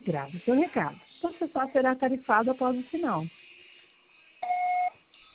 Grave seu recado. Você só será tarifado após o sinal.